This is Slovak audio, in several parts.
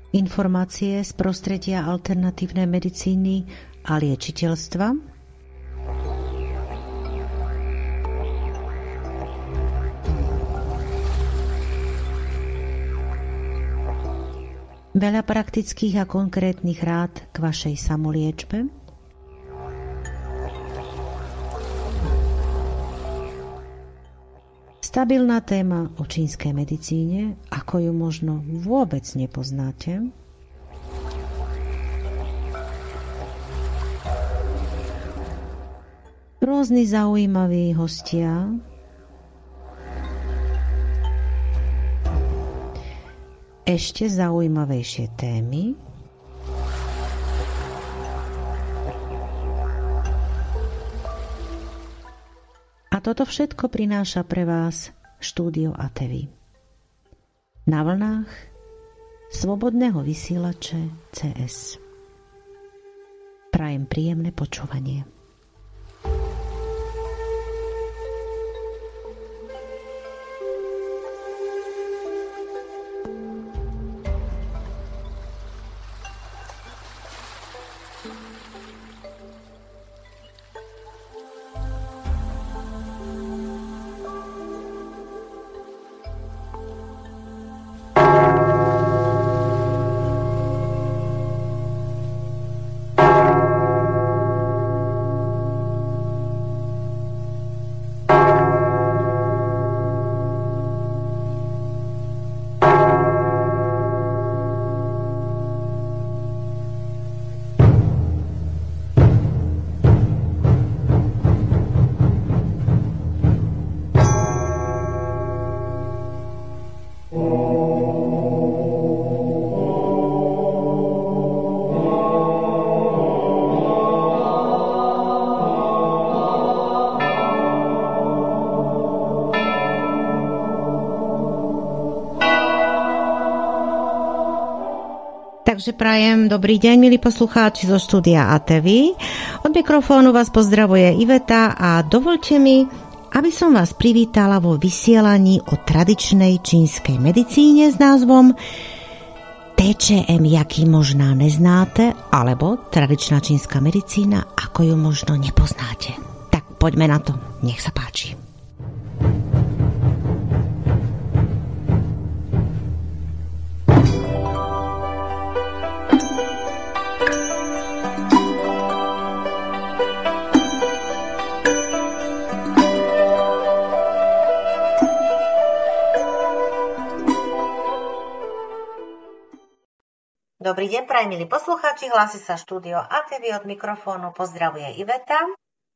Informácie z prostredia alternatívnej medicíny a liečiteľstva. Veľa praktických a konkrétnych rád k vašej samoliečbe. Stabilná téma o čínskej medicíne, ako ju možno vôbec nepoznáte. Rôzni zaujímaví hostia. Ešte zaujímavejšie témy. A toto všetko prináša pre vás štúdio ATV. Na vlnách slobodného vysielače CS. Prajem príjemné počúvanie. Takže prajem dobrý deň, milí poslucháči zo štúdia ATV. Od mikrofónu vás pozdravuje Iveta a dovoľte mi, aby som vás privítala vo vysielaní o tradičnej čínskej medicíne s názvom TČM, jaký možná neznáte, alebo tradičná čínska medicína, ako ju možno nepoznáte. Tak poďme na to, nech sa páči. Dobrý deň, prajem milí poslucháči, hlási sa štúdio ATV, od mikrofónu pozdravuje Iveta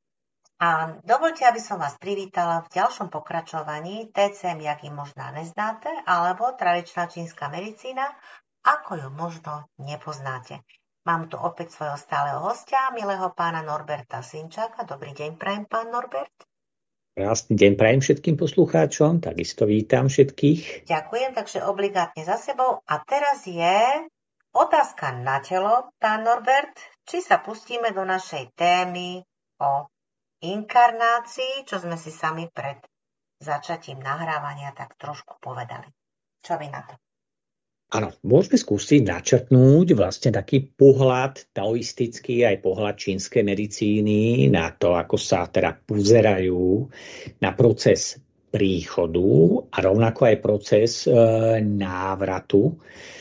a dovoľte, aby som vás privítala v ďalšom pokračovaní TCM, jaký možná neznáte, alebo tradičná čínska medicína, ako ju možno nepoznáte. Mám tu opäť svojho stáleho hostia, milého pána Norberta Sinčáka. Dobrý deň, prajem pán Norbert. Krásny deň prajem všetkým poslucháčom, takisto vítam všetkých. Ďakujem, takže obligátne za sebou. A teraz je otázka na telo, pán Norbert, či sa pustíme do našej témy o inkarnácii, čo sme si sami pred začatím nahrávania tak trošku povedali. Čo vy na to? Áno, môžeme skúsiť načrtnúť vlastne taký pohľad taoistický, aj pohľad čínskej medicíny na to, ako sa teda pozerajú na proces príchodu a rovnako aj proces návratu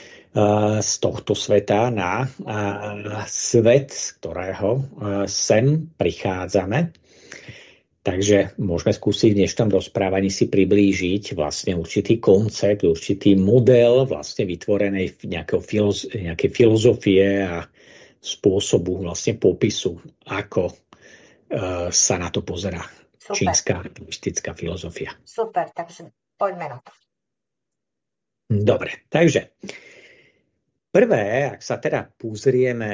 z tohto sveta na svet, z ktorého sem prichádzame. Takže môžeme skúsiť v dnešnom rozprávaní si priblížiť vlastne určitý koncept, určitý model vlastne vytvorenej nejakej filozofie a spôsobu vlastne popisu, ako sa na to pozerá čínska taoistická filozofia. Super, takže poďme na to. Dobre, takže prvé, ak sa teda pozrieme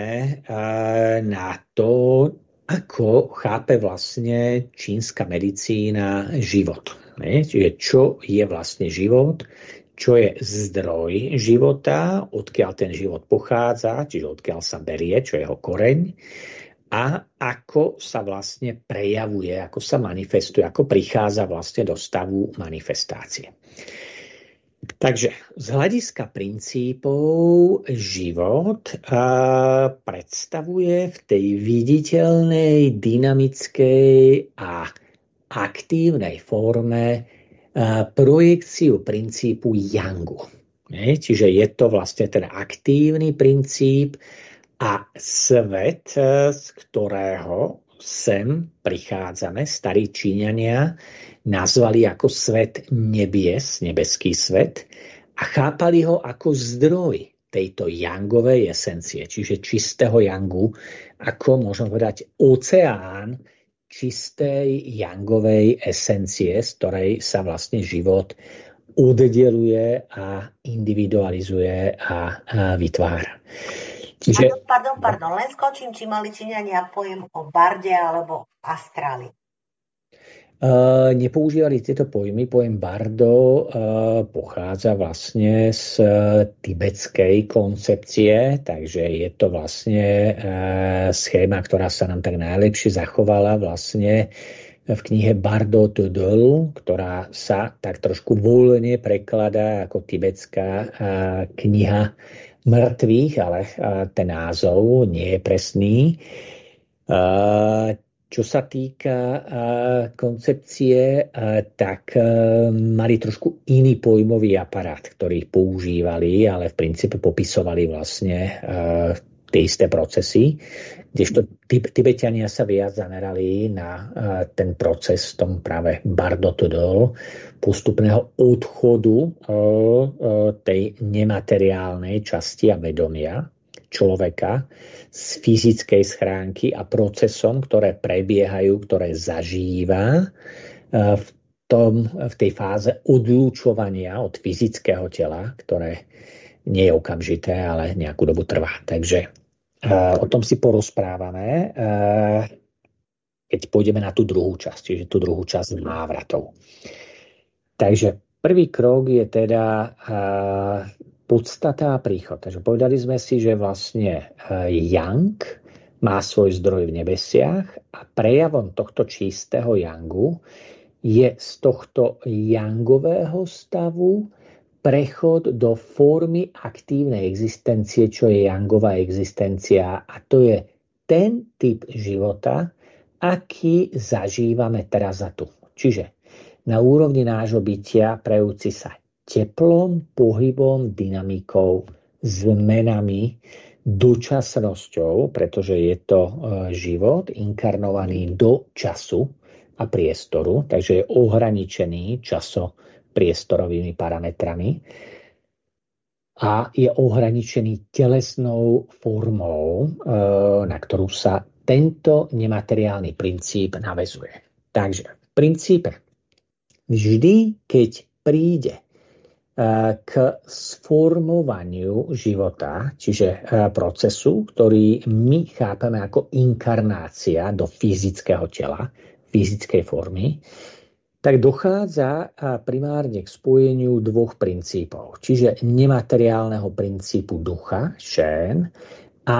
na to, ako chápe vlastne čínska medicína život. Čiže čo je vlastne život, čo je zdroj života, odkiaľ ten život pochádza, čiže odkiaľ sa berie, čo je jeho koreň, a ako sa vlastne prejavuje, ako sa manifestuje, ako prichádza vlastne do stavu manifestácie. Takže z hľadiska princípov život predstavuje v tej viditeľnej, dynamickej a aktívnej forme projekciu princípu Yangu. Čiže je to vlastne ten aktívny princíp a svet, z ktorého sem prichádzame, starí Číňania nazvali ako svet nebies, nebeský svet, a chápali ho ako zdroj tejto yangovej esencie, čiže čistého yangu, ako môžem povedať oceán čistej yangovej esencie, z ktorej sa vlastne život oddeluje a individualizuje a vytvára. Čiže... Pardon, len skočím, či mali Číňania pojem o barde alebo astráli. Nepoužívali tieto pojmy. Pojem bardo pochádza vlastne z tibetskej koncepcie, takže je to vlastne schéma, ktorá sa nám tak najlepšie zachovala vlastne v knihe Bardo Todol, ktorá sa tak trošku voľne prekladá ako tibetská kniha mŕtvych, ale ten názov nie je presný. Čo sa týka koncepcie, tak mali trošku iný pojmový aparát, ktorý používali, ale v princípe popisovali vlastne tie isté procesy, kdežto Tibetania sa viac zamerali na ten proces v tom práve Bardo Todol, postupného odchodu tej nemateriálnej časti a vedomia človeka z fyzickej schránky a procesom, ktoré prebiehajú, ktoré zažíva v tej fáze odlúčovania od fyzického tela, ktoré nie je okamžité, ale nejakú dobu trvá. Takže o tom si porozprávame, keď pôjdeme na tú druhú časť, čiže tú druhú časť návratov. Takže prvý krok je teda podstata a príchod. Takže povedali sme si, že vlastne Yang má svoj zdroj v nebesiach a prejavom tohto čistého Yangu je z tohto Yangového stavu prechod do formy aktívnej existencie, čo je Yangová existencia, a to je ten typ života, aký zažívame teraz a tu. Čiže na úrovni nášho bytia prejúci sa teplom, pohybom, dynamikou, zmenami, dočasnosťou, pretože je to život inkarnovaný do času a priestoru, takže je ohraničený časopriestorovými parametrami a je ohraničený telesnou formou, na ktorú sa tento nemateriálny princíp naväzuje. Takže v princípe vždy, keď príde k sformovaniu života, čiže procesu, ktorý my chápeme ako inkarnácia do fyzického tela, fyzickej formy, tak dochádza primárne k spojeniu dvoch princípov. Čiže nemateriálneho princípu ducha, Shen, a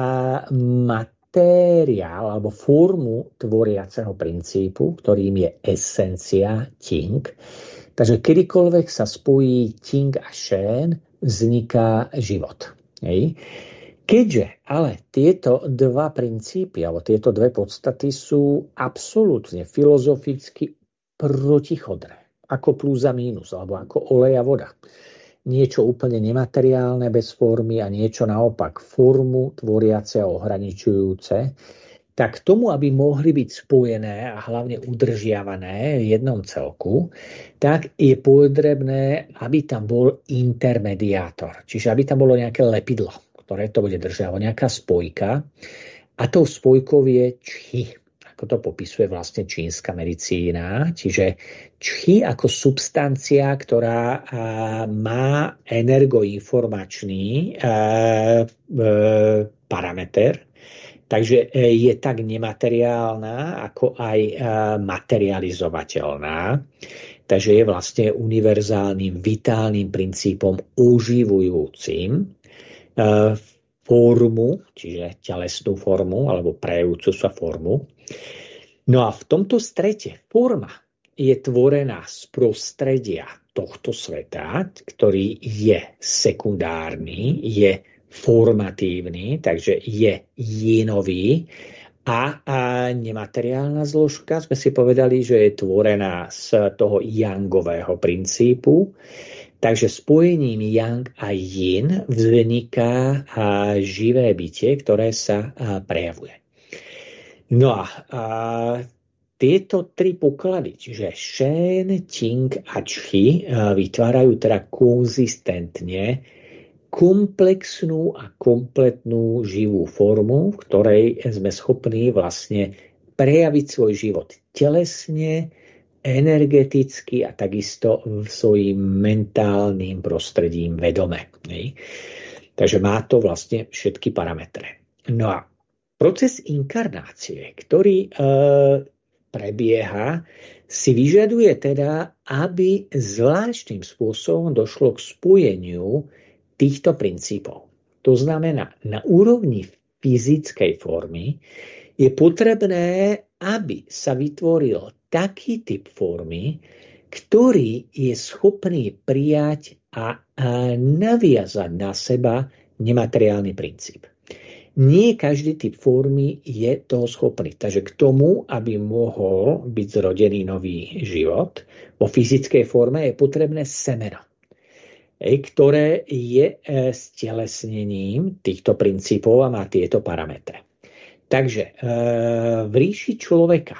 materiál alebo formu tvoriaceho princípu, ktorým je esencia, Ting. Takže kedykoľvek sa spojí Ting a Shen, vzniká život. Hej. Keďže ale tieto dva princípy, alebo tieto dve podstaty sú absolútne filozoficky protichodné, ako plus a mínus, alebo ako olej a voda. Niečo úplne nemateriálne bez formy a niečo naopak formu tvoriace a ohraničujúce, tak tomu, aby mohli byť spojené a hlavne udržiavané v jednom celku, tak je potrebné, aby tam bol intermediátor. Čiže aby tam bolo nejaké lepidlo, ktoré to bude držať, nejaká spojka. A tou spojkou je Qi, ako to popisuje vlastne čínska medicína. Čiže Qi ako substancia, ktorá má energoinformačný parameter. Takže je tak nemateriálna, ako aj materializovateľná. Takže je vlastne univerzálnym, vitálnym princípom oživujúcim formu, čiže telesnú formu, alebo prejavujúcu sa formu. No a v tomto strete forma je tvorená z prostredia tohto sveta, ktorý je sekundárny, je formatívny, takže je jinový a nemateriálna zložka, sme si povedali, že je tvorená z toho yangového princípu. Takže spojením yang a yin vzniká živé bytie, ktoré sa prejavuje. No a tieto tri poklady, čiže Shen, Qing a Qi, vytvárajú teda konzistentne komplexnú a kompletnú živú formu, v ktorej sme schopní vlastne prejaviť svoj život telesne, energeticky a takisto svojím mentálnym prostredím vedome. Takže má to vlastne všetky parametre. No a proces inkarnácie, ktorý prebieha, si vyžaduje teda, aby zvláštnym spôsobom došlo k spojeniu týchto princípov. To znamená, na úrovni fyzickej formy je potrebné, aby sa vytvoril taký typ formy, ktorý je schopný prijať a naviazať na seba nemateriálny princíp. Nie každý typ formy je toho schopný. Takže k tomu, aby mohol byť zrodený nový život, vo fyzickej forme je potrebné semeno, ktoré je stelesnením týchto princípov a má tieto parametre. Takže v ríši človeka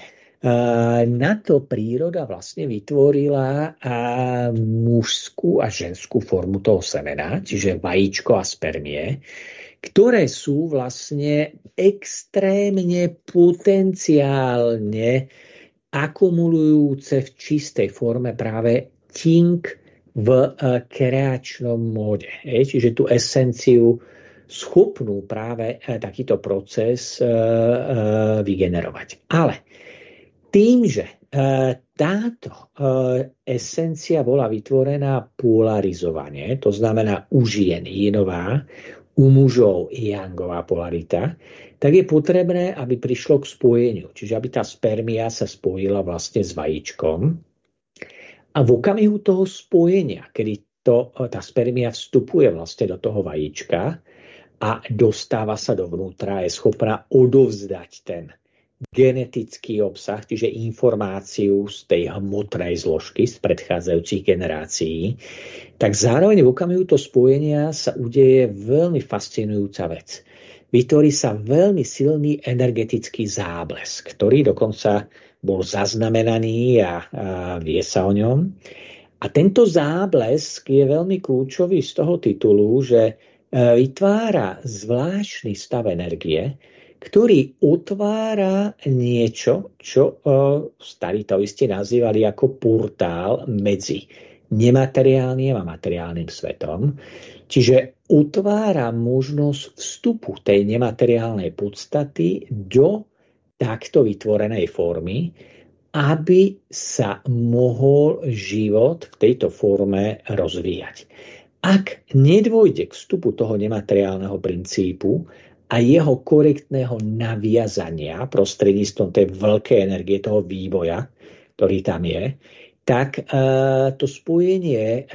na to príroda vlastne vytvorila mužskú a ženskú formu toho semena, čiže vajíčko a spermie, ktoré sú vlastne extrémne potenciálne akumulujúce v čistej forme práve Qing v kreačnom móde. Čiže tú esenciu schopnú práve takýto proces vygenerovať. Ale tým, že táto esencia bola vytvorená polarizovanie, to znamená u žien jinová, u mužov yangová polarita, tak je potrebné, aby prišlo k spojeniu. Čiže aby tá spermia sa spojila vlastne s vajíčkom. A v okamihu toho spojenia, kedy tá spermia vstupuje vlastne do toho vajíčka a dostáva sa dovnútra, je schopná odovzdať ten genetický obsah, čiže informáciu z tej hmotnej zložky z predchádzajúcich generácií, tak zároveň v okamihu to spojenia sa udeje veľmi fascinujúca vec. Vytvorí sa veľmi silný energetický záblesk, ktorý dokonca bol zaznamenaný a vie sa o ňom. A tento záblesk je veľmi kľúčový z toho titulu, že vytvára zvláštny stav energie, ktorý otvára niečo, čo starí taoisti nazývali ako portál medzi nemateriálnym a materiálnym svetom. Čiže otvára možnosť vstupu tej nemateriálnej podstaty do takto vytvorenej formy, aby sa mohol život v tejto forme rozvíjať. Ak nedôjde k vstupu toho nemateriálneho princípu a jeho korektného naviazania prostredníctvom tej veľkej energie, toho vývoja, ktorý tam je, tak to spojenie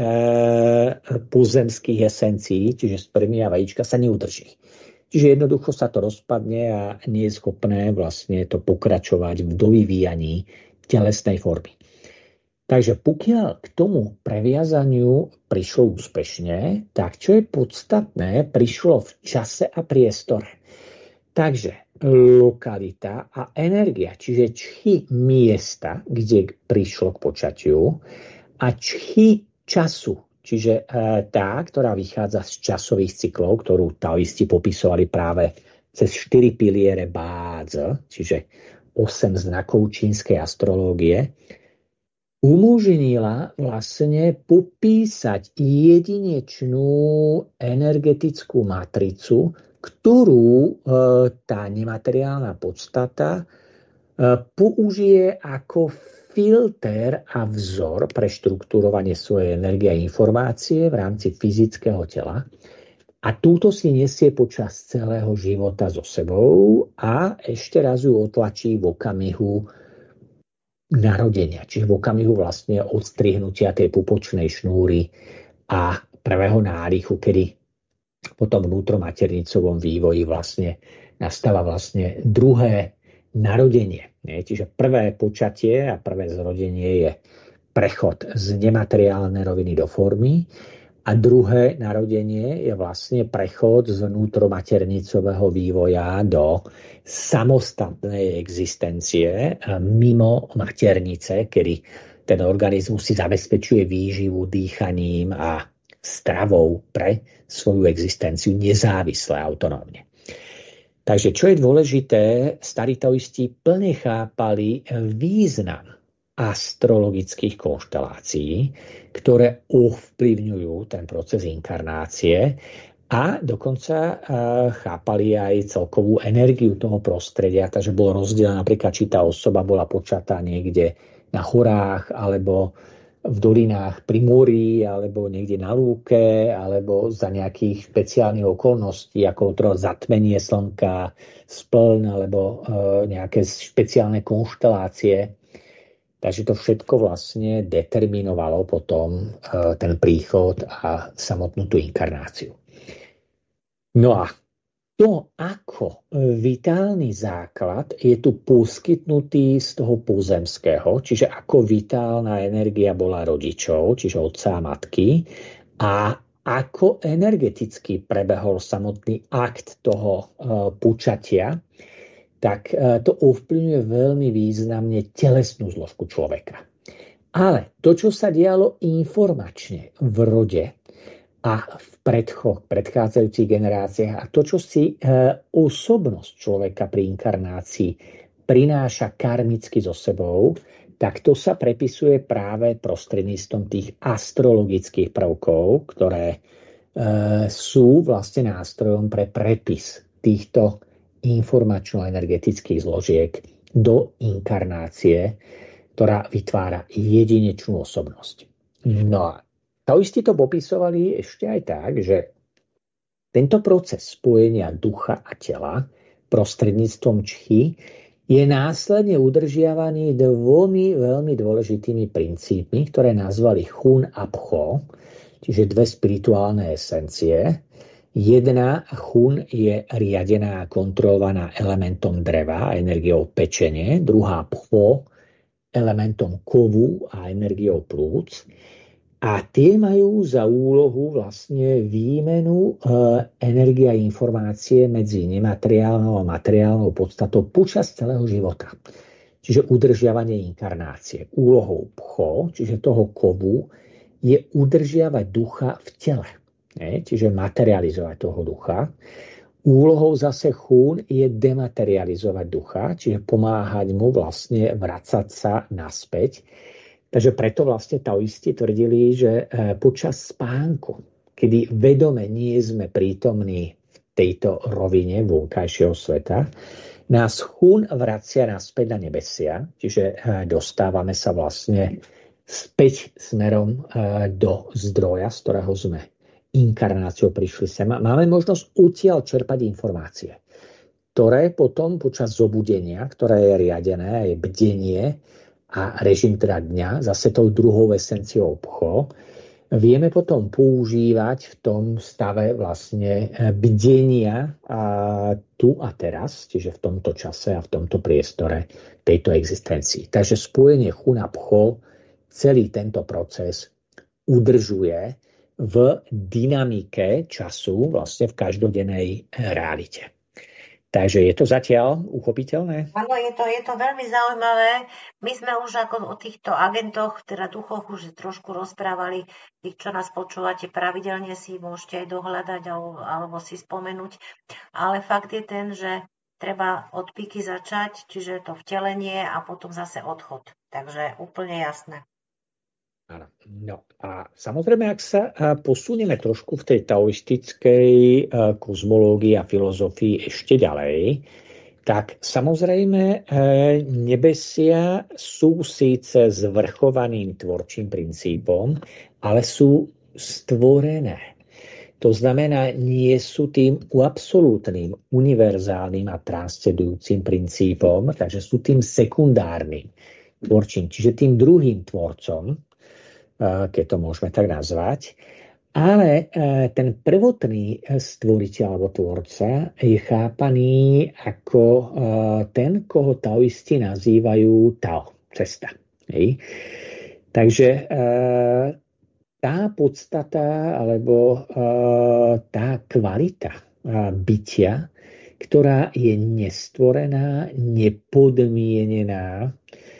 pozemských esencií, čiže spermia a vajíčka, sa neudrží. Čiže jednoducho sa to rozpadne a nie je schopné vlastne to pokračovať v dovyvíjaní telesnej formy. Takže pokiaľ k tomu previazaniu prišlo úspešne, tak čo je podstatné, prišlo v čase a priestore. Takže lokalita a energia, čiže čchy miesta, kde prišlo k počatiu, a čchy času, čiže tá, ktorá vychádza z časových cyklov, ktorú taoisti popisovali práve cez 4 piliere bádze, čiže 8 znakov čínskej astrológie, umožnila vlastne popísať jedinečnú energetickú matricu, ktorú tá nemateriálna podstata použije ako filter a vzor pre štruktúrovanie svojej energie a informácie v rámci fyzického tela. A túto si nesie počas celého života so sebou a ešte raz ju otlačí v okamihu narodenia, čiže v okamihu vlastne odstrihnutia tej pupočnej šnúry a prvého nádychu, kedy po tom vnútromaternicovom vývoji vlastne nastáva vlastne druhé narodenie. Čiže prvé počatie a prvé zrodenie je prechod z nemateriálnej roviny do formy a druhé narodenie je vlastne prechod z vnútromaternicového vývoja do samostatnej existencie mimo maternice, kedy ten organizmus si zabezpečuje výživu dýchaním a stravou pre svoju existenciu nezávisle, autonómne. Takže čo je dôležité, starí taoisti plne chápali význam astrologických konštelácií, ktoré ovplyvňujú ten proces inkarnácie a dokonca chápali aj celkovú energiu toho prostredia, takže bolo rozdelené napríklad, či tá osoba bola počatá niekde na horách alebo v dolinách pri mori, alebo niekde na lúke, alebo za nejakých špeciálnych okolností, ako to zatmenie slnka, spln, alebo nejaké špeciálne konštelácie. Takže to všetko vlastne determinovalo potom ten príchod a samotnú tú inkarnáciu. No a to, ako vitálny základ je tu poskytnutý z toho pozemského, čiže ako vitálna energia bola rodičov, čiže otca a matky, a ako energeticky prebehol samotný akt toho počatia, tak to ovplyvňuje veľmi významne telesnú zložku človeka. Ale to, čo sa dialo informačne v rode a v predchádzajúcich generáciách a to, čo si osobnosť človeka pri inkarnácii prináša karmicky so sebou, tak to sa prepisuje práve prostredníctvom tých astrologických prvkov, ktoré sú vlastne nástrojom pre prepis týchto informačno-energetických zložiek do inkarnácie, ktorá vytvára jedinečnú osobnosť. No a taoisti to popisovali ešte aj tak, že tento proces spojenia ducha a tela prostredníctvom čchi je následne udržiavaný dvomi veľmi dôležitými princípmi, ktoré nazvali chun a pcho, čiže dve spirituálne esencie. Jedna chun je riadená a kontrolovaná elementom dreva a energiou pečenie, druhá pcho elementom kovu a energiou plúc. A tie majú za úlohu vlastne výmenu energie a informácie medzi nemateriálnou a materiálnou podstatou počas celého života. Čiže udržiavanie inkarnácie. Úlohou pcho, čiže toho kovu, je udržiavať ducha v tele. Čiže materializovať toho ducha. Úlohou zase chún je dematerializovať ducha, čiže pomáhať mu vlastne vracať sa naspäť. Takže preto vlastne taoisti tvrdili, že počas spánku, kedy vedome nie sme prítomní v tejto rovine vonkajšieho sveta, nás chún vracia naspäť na nebesia, čiže dostávame sa vlastne späť smerom do zdroja, z ktorého sme inkarnáciou prišli sem. Máme možnosť odtiaľ čerpať informácie, ktoré potom počas zobudenia, ktoré je riadené, je bdenie, a režim teda dňa, zase tou druhou esenciou pcho, vieme potom používať v tom stave vlastne bdenia tu a teraz, čiže v tomto čase a v tomto priestore tejto existencii. Takže spojenie chun a pcho celý tento proces udržuje v dynamike času vlastne v každodennej realite. Takže je to zatiaľ uchopiteľné? Áno, je to veľmi zaujímavé. My sme už ako o týchto agentoch, teda duchoch, už trošku rozprávali. Tí, čo nás počúvate pravidelne, si môžete aj dohľadať alebo si spomenúť. Ale fakt je ten, že treba od píky začať, čiže to vtelenie a potom zase odchod. Takže úplne jasné. Áno. No a samozrejme, ak sa posunieme trošku v tej taoistickej kozmológii a filozofii ešte ďalej, tak samozrejme nebesia sú síce zvrchovaným tvorčím princípom, ale sú stvorené. To znamená, nie sú tým absolútnym, univerzálnym a transcendujúcim princípom, takže sú tým sekundárnym. tvorčím, čiže tým druhým tvorcom, keď to môžeme tak nazvať. Ale ten prvotný stvoriteľ alebo tvorca je chápaný ako ten, koho taoisti nazývajú Tao, cesta. Hej. Takže tá podstata alebo tá kvalita bytia, ktorá je nestvorená, nepodmienená,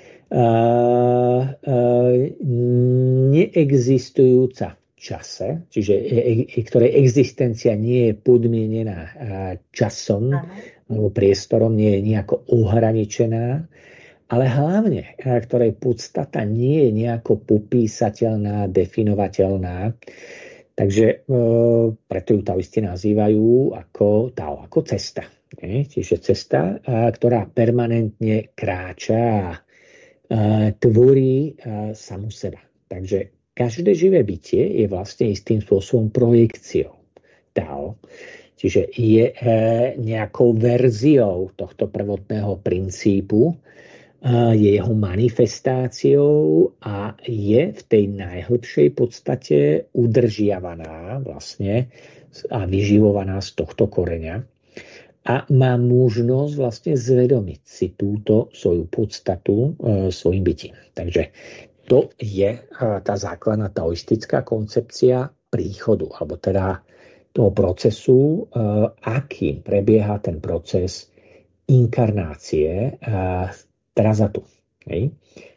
neexistujúca v čase, čiže ktorej existencia nie je podmienená časom alebo priestorom, nie je nejako ohraničená, ale hlavne, ktorej podstata nie je nejako popísateľná, definovateľná. Takže preto ju taoisti nazývajú ako Tao, ako cesta. Čiže cesta, ktorá permanentne kráča a tvorí samu seba. Takže každé živé bytie je vlastne istým spôsobom projekciou Tao. Čiže je nejakou verziou tohto prvotného princípu, je jeho manifestáciou a je v tej najhlbšej podstate udržiavaná vlastne a vyživovaná z tohto koreňa a má možnosť vlastne zvedomiť si túto svoju podstatu svojim bytím. Takže to je tá základná taoistická koncepcia príchodu, alebo teda toho procesu, akým prebieha ten proces inkarnácie teraz a tu. Hej.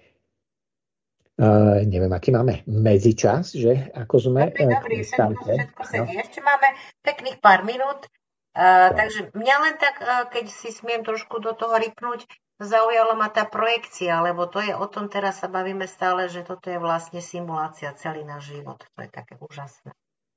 Neviem, aký máme medzičas, že ako sme... Dobrý, všetko sedí. Ešte máme pekných pár minút, takže mňa len tak, keď si smiem trošku do toho rýpnuť, zaujala ma tá projekcia, lebo to je o tom, teraz sa bavíme stále, že toto je vlastne simulácia, celý náš život. To je také úžasné.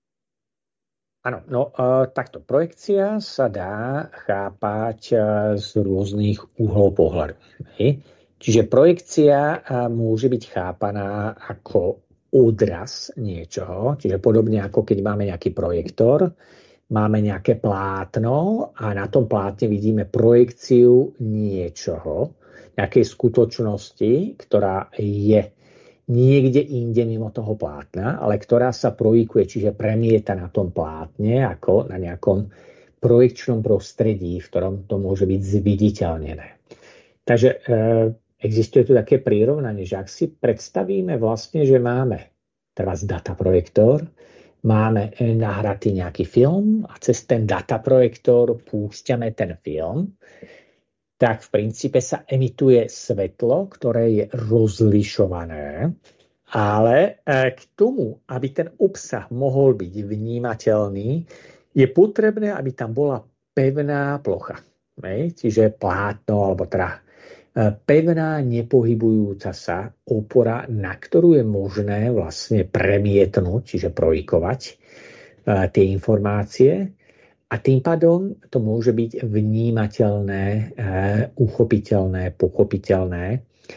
Áno, no takto. Projekcia sa dá chápať z rôznych uhlov pohľadu. Čiže projekcia môže byť chápaná ako odraz niečoho, čiže podobne ako keď máme nejaký projektor, máme nejaké plátno a na tom plátne vidíme projekciu niečoho, nejakej skutočnosti, ktorá je niekde inde mimo toho plátna, ale ktorá sa projekuje, čiže premieta na tom plátne ako na nejakom projekčnom prostredí, v ktorom to môže byť zviditeľnené. Takže existuje tu také prirovnanie, že ak si predstavíme vlastne, že máme teraz dataprojektor, máme nahratý nejaký film a cez ten dataprojektor púšťame ten film, tak v princípe sa emituje svetlo, ktoré je rozlišované, ale k tomu, aby ten obsah mohol byť vnímateľný, je potrebné, aby tam bola pevná plocha. Čiže plátno, alebo teda pevná, nepohybujúca sa opora, na ktorú je možné vlastne premietnúť, čiže projikovať tie informácie. A tým pádom to môže byť vnímateľné, uchopiteľné, pochopiteľné.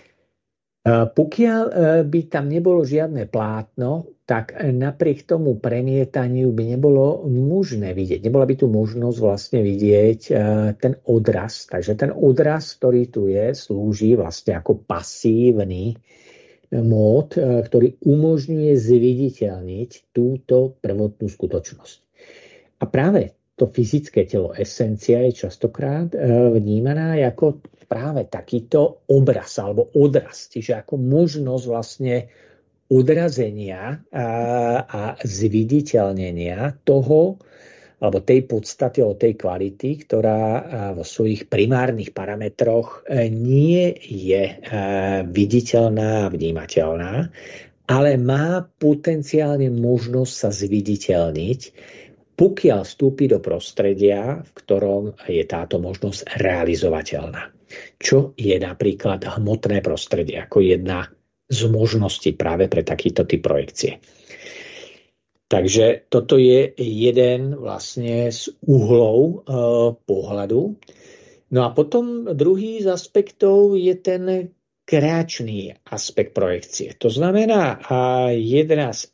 Pokiaľ by tam nebolo žiadne plátno, tak napriek tomu premietaniu by nebolo možné vidieť. Nebola by tu možnosť vlastne vidieť ten odraz. Takže ten odraz, ktorý tu je, slúži vlastne ako pasívny mód, ktorý umožňuje zviditeľniť túto prvotnú skutočnosť. A práve to fyzické telo, esencia, je častokrát vnímaná ako práve takýto obraz alebo odraz, čiže ako možnosť vlastne odrazenia a zviditeľnenia toho, alebo tej podstaty, alebo tej kvality, ktorá vo svojich primárnych parametroch nie je viditeľná a vnímateľná, ale má potenciálne možnosť sa zviditeľniť, pokiaľ vstúpi do prostredia, v ktorom je táto možnosť realizovateľná. Čo je napríklad hmotné prostredie, ako jedna z možností práve pre takýto typ projekcie. Takže toto je jeden vlastne z uhlov pohľadu. No a potom druhý z aspektov je ten kreačný aspekt projekcie. To znamená, jeden z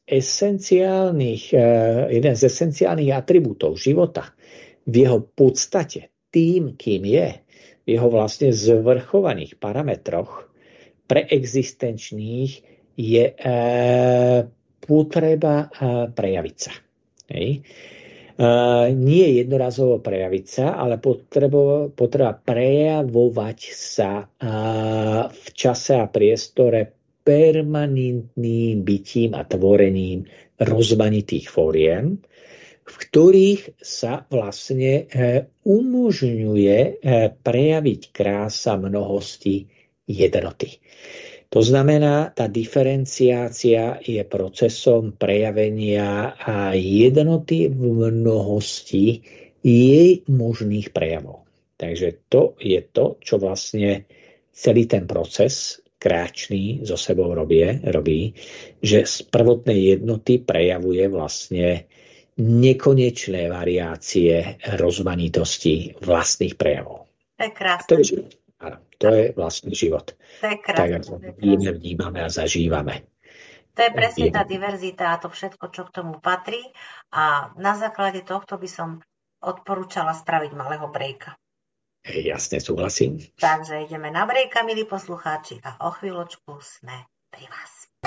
esenciálnych atribútov života v jeho podstate, tým, kým je, v jeho vlastne zvrchovaných parametroch, preexistenčných je potreba prejaviť sa. Hej. Nie jednorazovo prejaviť sa, ale potreba prejavovať sa v čase a priestore permanentným bytím a tvorením rozmanitých fóriem, v ktorých sa vlastne umožňuje prejaviť krása mnohosti jednoty. To znamená, tá diferenciácia je procesom prejavenia jednoty v mnohosti jej možných prejavov. Takže to je to, čo vlastne celý ten proces kráčný so sebou robí, že z prvotnej jednoty prejavuje vlastne nekonečné variácie rozmanitosti vlastných prejavov. To je krásne. To je život. Áno, to je vlastný život. To je krásne. Tak ako vnímame a zažívame. To je presne tá diverzita a to všetko, čo k tomu patrí. A na základe tohto by som odporúčala spraviť malého brejka. Jasne, súhlasím. Takže ideme na brejka, milí poslucháči, a o chvíľočku sme pri vás.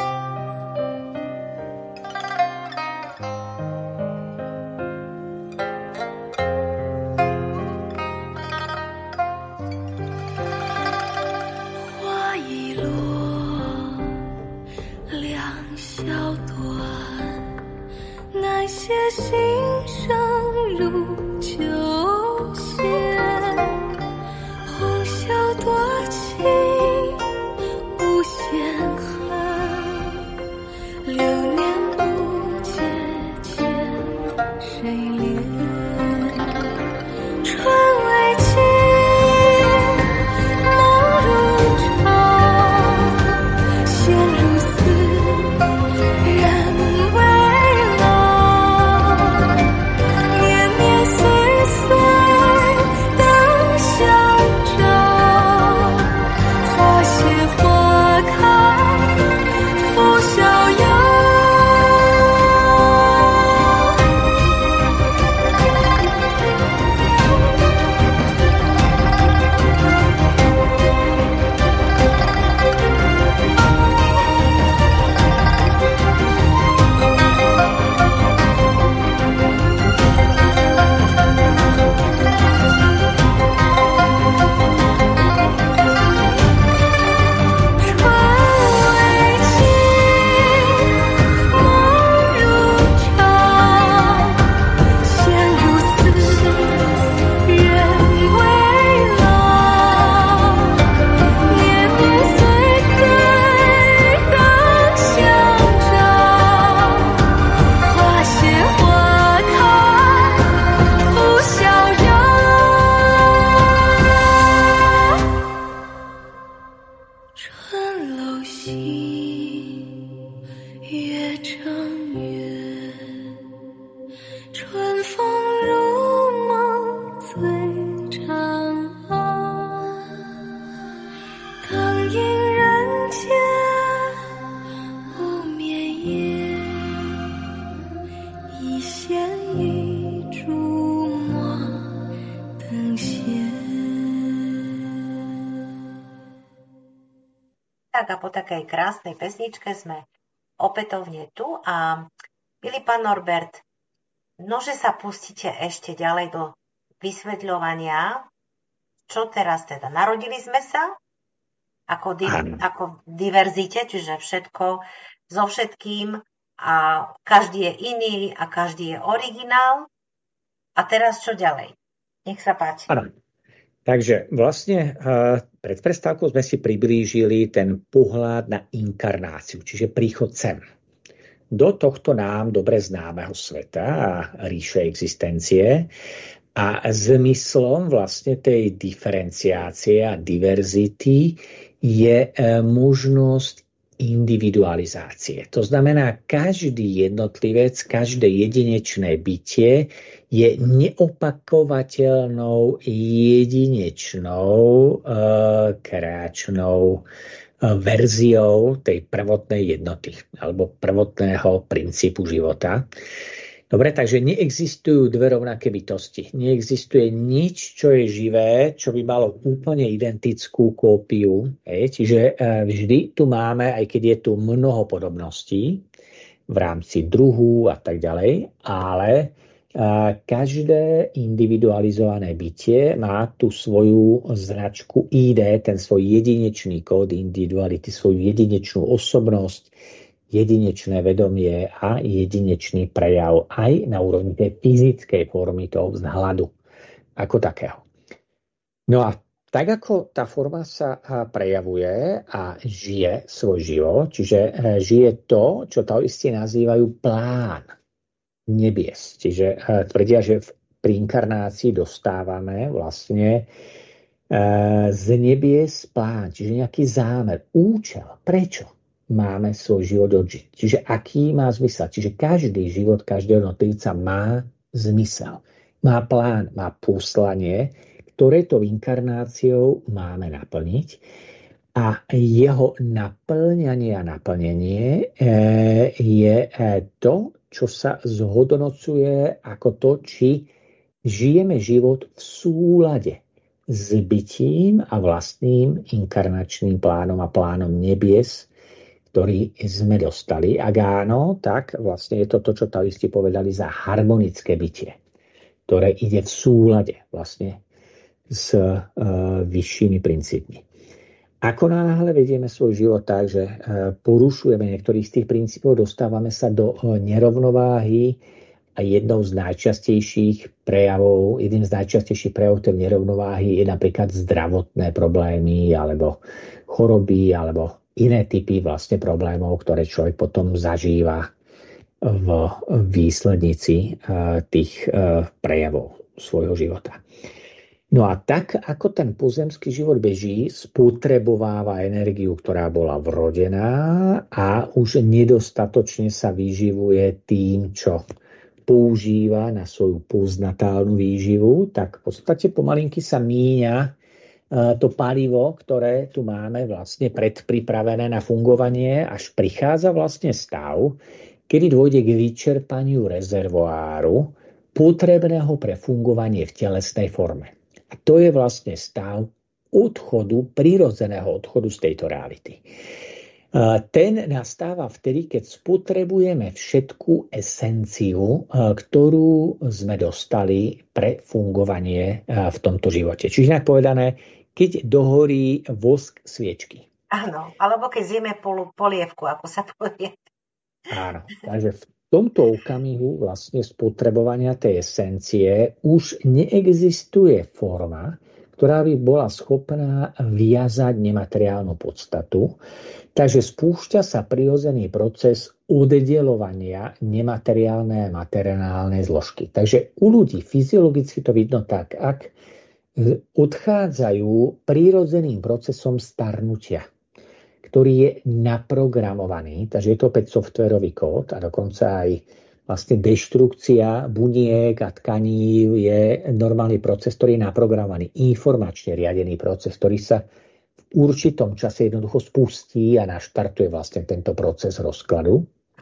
Tak a po takej krásnej pesničke sme opätovne tu a milý pán Norbert, nože sa pustíte ešte ďalej do vysvetľovania, čo teraz teda. Narodili sme sa ako diverzite, čiže všetko so všetkým a každý je iný a každý je originál. A teraz čo ďalej? Nech sa páči. Áno. Takže vlastne pred prestávkou sme si priblížili ten pohľad na inkarnáciu, čiže príchod sem. Do tohto nám dobre známeho sveta a ríše existencie a zmyslom vlastne tej diferenciácie a diverzity je možnosť individualizácie. To znamená, každý jednotlivec, každé jedinečné bytie je neopakovateľnou, jedinečnou, kráčnou verziou tej prvotnej jednoty alebo prvotného princípu života. Dobre, takže neexistujú dve rovnaké bytosti. Neexistuje nič, čo je živé, čo by malo úplne identickú kópiu. Čiže vždy tu máme, aj keď je tu mnoho podobností v rámci druhu a tak ďalej, ale každé individualizované bytie má tú svoju značku ID, ten svoj jedinečný kód individuality, svoju jedinečnú osobnosť, jedinečné vedomie a jedinečný prejav aj na úrovni tej fyzickej formy toho vzhľadu ako takého. No a tak ako tá forma sa prejavuje a žije svoj život, čiže žije to, čo taoisti nazývajú plán nebies. Čiže tvrdia, že pri inkarnácii dostávame vlastne z nebies plán, čiže nejaký zámer, účel. Prečo máme svoj život odžiť? Čiže aký má zmysel? Čiže každý život každého jednotlivca má zmysel. Má plán, má poslanie, ktoré to inkarnáciou máme naplniť. A jeho naplňanie a naplnenie je to, čo sa zhodnocuje ako to, či žijeme život v súlade s bytím a vlastným inkarnačným plánom a plánom nebies, ktorý sme dostali. Ak áno, tak vlastne je to, čo taoisti povedali za harmonické bytie, ktoré ide v súlade vlastne s vyššími princípmi. Ako náhle vedieme svoj život tak, že porušujeme niektorých z tých princípov, dostávame sa do nerovnováhy a jednou z najčastejších prejavov tej nerovnováhy je napríklad zdravotné problémy alebo choroby alebo iné typy vlastne problémov, ktoré človek potom zažíva v výslednici tých prejavov svojho života. No a tak, ako ten pozemský život beží, spotrebováva energiu, ktorá bola vrodená a už nedostatočne sa vyživuje tým, čo používa na svoju postnatálnu výživu, tak v podstate pomalinky sa míňa to palivo, ktoré tu máme vlastne predpripravené na fungovanie, až prichádza vlastne stav, kedy dôjde k vyčerpaniu rezervoáru potrebného pre fungovanie v telesnej forme. A to je vlastne stav odchodu, prirodzeného odchodu z tejto reality. Ten nastáva vtedy, keď spotrebujeme všetku esenciu, ktorú sme dostali pre fungovanie v tomto živote. Čiže inak povedané, keď dohorí vosk sviečky. Áno, alebo keď zjeme polievku, ako sa povie. Áno, takže v tomto okamihu vlastne spotrebovania tej esencie už neexistuje forma, ktorá by bola schopná viazať nemateriálnu podstatu. Takže spúšťa sa prirodzený proces oddeľovania nemateriálnej a materiálnej zložky. Takže u ľudí fyziologicky to vidno tak, ak odchádzajú prirodzeným procesom starnutia, ktorý je naprogramovaný, takže je to opäť softwarový kód a dokonca aj vlastne deštrukcia buniek a tkaní je normálny proces, ktorý je naprogramovaný, informačne riadený proces, ktorý sa v určitom čase jednoducho spustí a naštartuje vlastne tento proces rozkladu.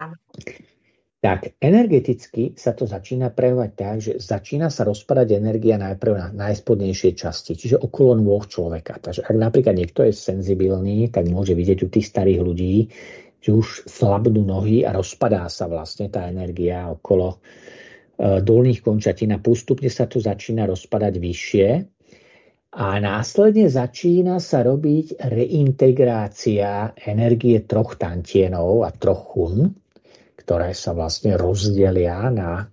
Tak energeticky sa to začína prejavovať tak, že začína sa rozpadať energia najprv na najspodnejšej časti, čiže okolo nôh človeka. Takže ak napríklad niekto je senzibilný, tak môže vidieť u tých starých ľudí, že už slabnú nohy a rozpadá sa vlastne tá energia okolo dolných končatín a postupne sa to začína rozpadať vyššie a následne začína sa robiť reintegrácia energie troch tantienov a troch chun, ktoré sa vlastne rozdelia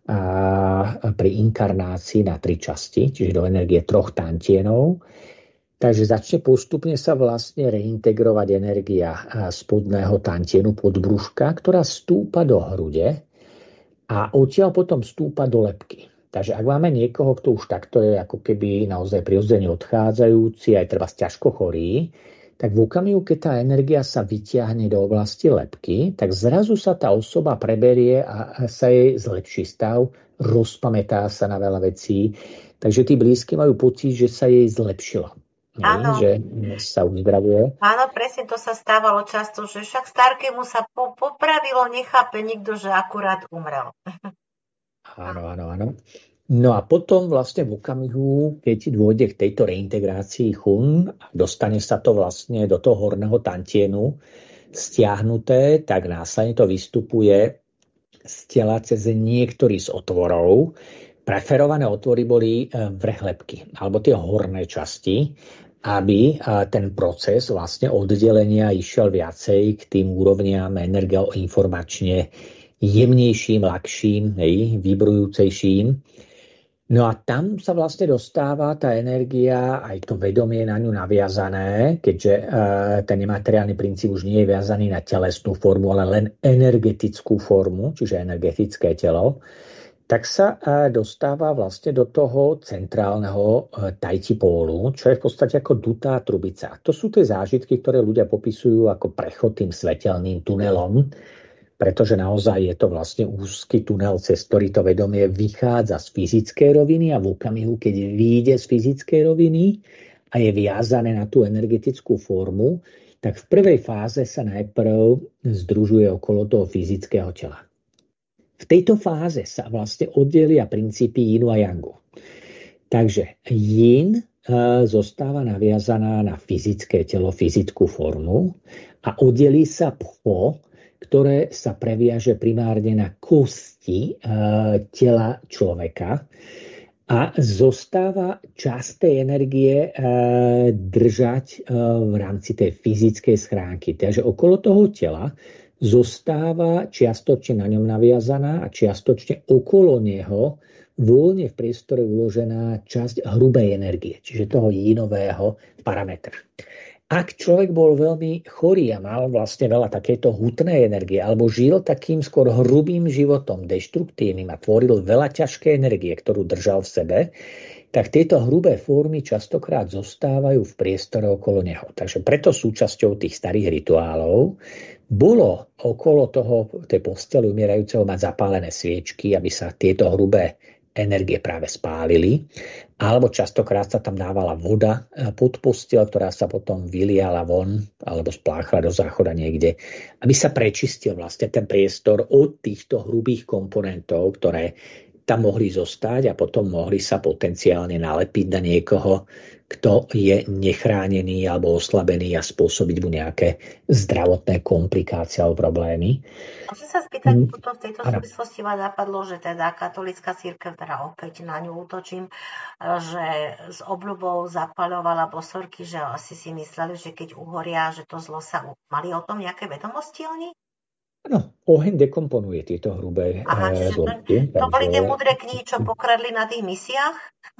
pri inkarnácii na 3 časti, čiže do energie troch tantienov. Takže začne postupne sa vlastne reintegrovať energia spodného tantienu podbrúška, ktorá stúpa do hrude a odtiaľ potom stúpa do lebky. Takže ak máme niekoho, kto už takto je ako keby naozaj prirodzene odchádzajúci, aj treba ťažko chorý, tak v okamihu, keď tá energia sa vyťahne do oblasti lebky, tak zrazu sa tá osoba preberie a sa jej zlepší stav, rozpamätá sa na veľa vecí. Takže tí blízky majú pocit, že sa jej zlepšilo. Áno. Že sa uzdravuje. Áno, presne to sa stávalo často, že však starkému sa popravilo, nechápe nikto, že akurát umrel. Áno. No a potom vlastne v okamihu, keď dôjde k tejto reintegrácii chun, dostane sa to vlastne do toho horného tantienu stiahnuté, tak následne to vystupuje z tela cez niektorý z otvorov. Preferované otvory boli vrchlepky, alebo tie horné časti, aby ten proces vlastne oddelenia išiel viacej k tým úrovniam energoinformačne jemnejším, ľahším, vybrujúcejším. No a tam sa vlastne dostáva tá energia, aj to vedomie na ňu naviazané, keďže ten nemateriálny princíp už nie je viazaný na telesnú formu, ale len energetickú formu, čiže energetické telo, tak sa dostáva vlastne do toho centrálneho tajči pólu, čo je v podstate ako dutá trubica. To sú tie zážitky, ktoré ľudia popisujú ako prechod tým svetelným tunelom, pretože naozaj je to vlastne úzky tunel, cez ktorý to vedomie vychádza z fyzickej roviny a v okamihu, keď vyjde z fyzickej roviny a je viazané na tú energetickú formu, tak v prvej fáze sa najprv združuje okolo toho fyzického tela. V tejto fáze sa vlastne oddelia princípy Yinu a Yangu. Takže Yin zostáva naviazaná na fyzické telo, fyzickú formu a oddelí sa Pho, ktoré sa previaže primárne na kosti tela človeka a zostáva časť tej energie držať v rámci tej fyzickej schránky. Takže okolo toho tela zostáva čiastočne na ňom naviazaná a čiastočne okolo neho voľne v priestore uložená časť hrubej energie, čiže toho jínového parametra. Ak človek bol veľmi chorý a mal vlastne veľa takéto hutnej energie alebo žil takým skôr hrubým životom, deštruktívnym a tvoril veľa ťažkej energie, ktorú držal v sebe, tak tieto hrubé formy častokrát zostávajú v priestore okolo neho. Takže preto súčasťou tých starých rituálov bolo okolo tej postele umierajúceho mať zapálené sviečky, aby sa tieto hrubé energie práve spálili, alebo častokrát sa tam dávala voda pod posteľ, ktorá sa potom vyliala von alebo spláchla do záchoda niekde, aby sa prečistil vlastne ten priestor od týchto hrubých komponentov, ktoré tam mohli zostať a potom mohli sa potenciálne nalepiť na niekoho, kto je nechránený alebo oslabený a spôsobiť mu nejaké zdravotné komplikácie alebo problémy. Môžem sa spýtať, potom v tejto súvislosti ma napadlo, že teda katolícka cirkev, teda opäť na ňu útočím, že s obľubou zapaľovala bosorky, že asi si mysleli, že keď uhoria, že to zlo sa... Mali o tom nejaké vedomosti oni? Áno, oheň dekomponuje tieto hrubé zložky. To boli tie múdre knihy, čo pokradli na tých misiách?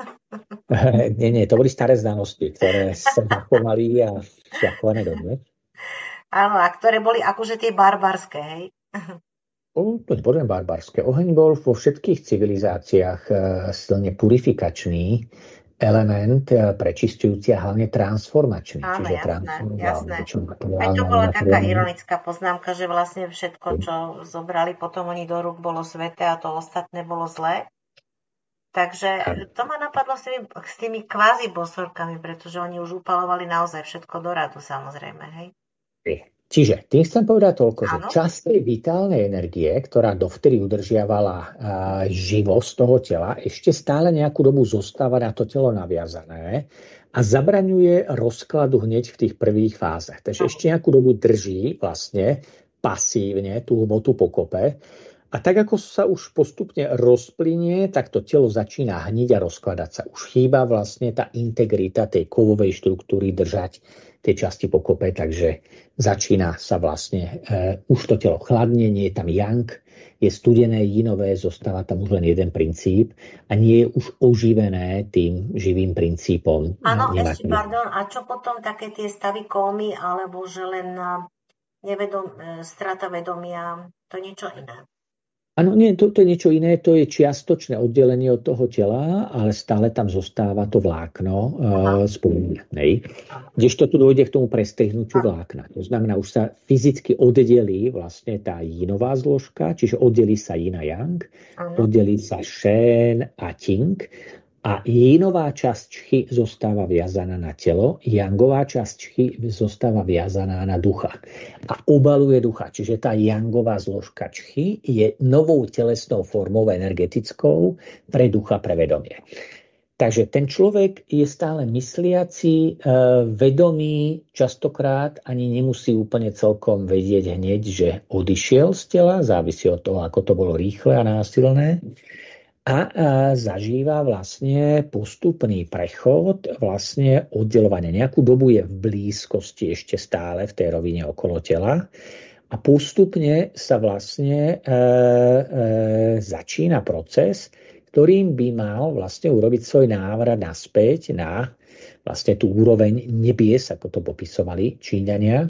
Nie, to boli staré znalosti, ktoré sa zachovali a sú zachované dodnes. Áno, a ktoré boli akože tie barbarské, hej? To nebudem barbarské. Oheň bol vo všetkých civilizáciách silne purifikačný element, prečistujúci a hlavne transformačný. Áno, jasné. Aj to bola taká ironická poznámka, že vlastne všetko, čo zobrali potom oni do rúk, bolo sväté a to ostatné bolo zlé. Takže to ma napadlo s tými kvázi bosorkami, pretože oni už upalovali naozaj všetko do radu, samozrejme, hej? Čiže tým chcem povedať toľko, že časť tej vitálnej energie, ktorá dovtedy udržiavala živosť toho tela, ešte stále nejakú dobu zostáva na to telo naviazané a zabraňuje rozkladu hneď v tých prvých fázach. Takže ešte nejakú dobu drží vlastne pasívne tú hmotu pokope. A tak, ako sa už postupne rozplynie, tak to telo začína hniť a rozkladať sa. Už chýba vlastne tá integrita tej kovovej štruktúry držať tie časti pokope, takže začína sa vlastne už to telo chladne, nie je tam yang, je studené, yinové, zostáva tam už len jeden princíp a nie je už oživené tým živým princípom. Áno, ešte pardon, a čo potom také tie stavy kómy, alebo že len strata vedomia, to je niečo iné? Áno, nie, to je niečo iné, to je čiastočné oddelenie od toho tela, ale stále tam zostáva to vlákno spomínanej. Kdežto tu dôjde k tomu prestrihnutiu vlákna. To znamená, už sa fyzicky oddelí vlastne tá jínová zložka, čiže oddelí sa yin a yang, oddelí sa shen a ting A jinová časť čchy zostáva viazaná na telo, jangová časť čchy zostáva viazaná na ducha. A obaluje ducha. Čiže tá jangová zložka čchy je novou telesnou formou energetickou pre ducha, pre vedomie. Takže ten človek je stále mysliaci, vedomý, častokrát ani nemusí úplne celkom vedieť hneď, že odišiel z tela, závisí od toho, ako to bolo rýchle a násilné. A zažíva vlastne postupný prechod, vlastne oddelovanie. Nejakú dobu je v blízkosti ešte stále v tej rovine okolo tela a postupne sa vlastne začína proces, ktorým by mal vlastne urobiť svoj návrat naspäť na vlastne tú úroveň nebies, ako to popisovali Číňania.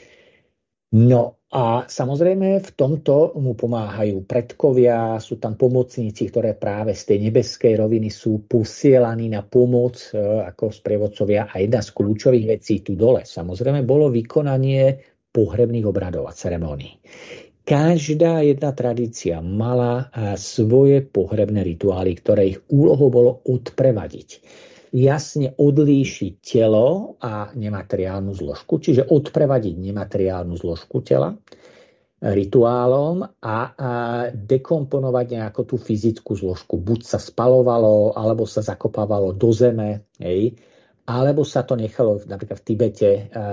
No a samozrejme v tomto mu pomáhajú predkovia, sú tam pomocníci, ktoré práve z tej nebeskej roviny sú posielaní na pomoc ako sprievodcovia. A jedna z kľúčových vecí tu dole samozrejme bolo vykonanie pohrebných obradov a ceremónií. Každá jedna tradícia mala svoje pohrebné rituály, ktoré ich úlohou bolo odprevadiť. Jasne odlíšiť telo a nemateriálnu zložku, čiže odprevadiť nemateriálnu zložku tela rituálom a dekomponovať nejakú tú fyzickú zložku. Buď sa spalovalo, alebo sa zakopávalo do zeme, alebo sa to nechalo napríklad v Tibete,